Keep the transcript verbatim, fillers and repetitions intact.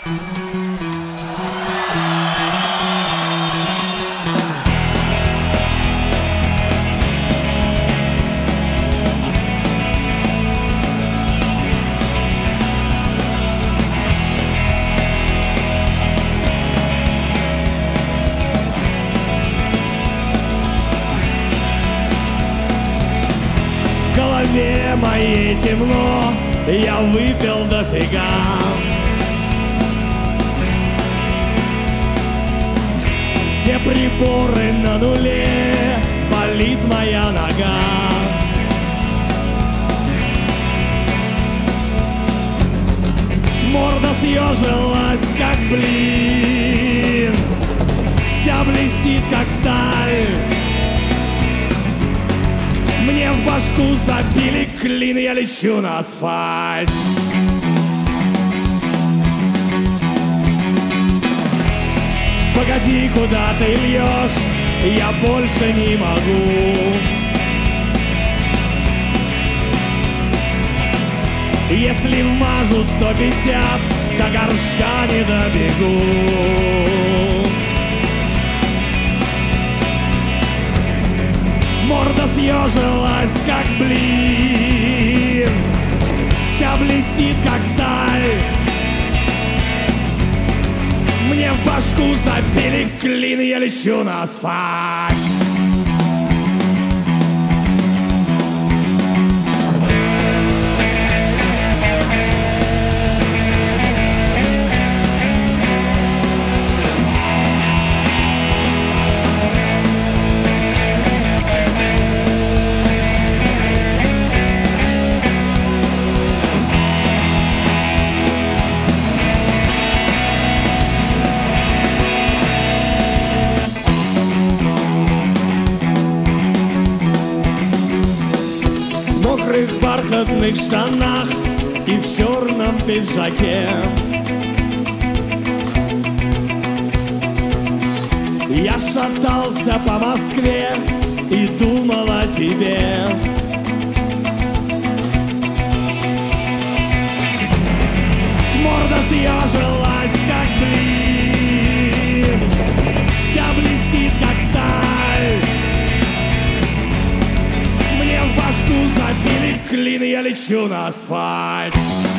В голове моей темно, я выпил дофига. Все приборы на нуле, болит моя нога. Морда съежилась, как блин, вся блестит, как сталь. Мне в башку забили клин, и я лечу на асфальт. Погоди, куда ты льешь, я больше не могу. Если вмажу сто пятьдесят, до горшка не добегу. Морда съежилась, как блин, вся блестит, как сталь. Мне в башку забили клин, и я лечу на асфальт. В мокрых бархатных штанах и в черном пиджаке я шатался по Москве и думал о тебе. Морда съежилась, как блин, вся блестит, как сталь. Мне в башку забили клин, и я лечу на асфальт.